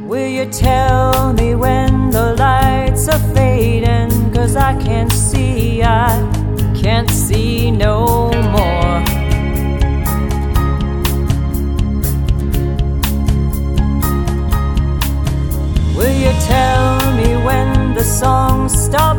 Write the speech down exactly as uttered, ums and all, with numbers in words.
Will you tell me when the lights are fading? 'Cause I can't see, I can't see no more. Will you tell me when the song starts?